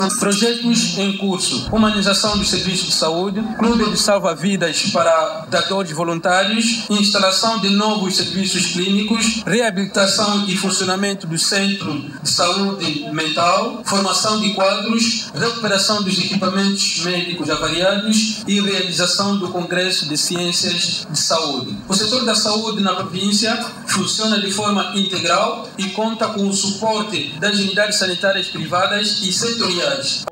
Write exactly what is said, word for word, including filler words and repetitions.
Projetos em curso: humanização dos serviços de saúde, clube de salva-vidas para dadores voluntários, instalação de novos serviços clínicos, reabilitação e funcionamento do centro de saúde mental, formação de quadros, recuperação dos equipamentos médicos avariados e realização do Congresso de Ciências de Saúde. O setor da saúde na província funciona de forma integral e conta com o suporte das unidades sanitárias privadas e setoriais.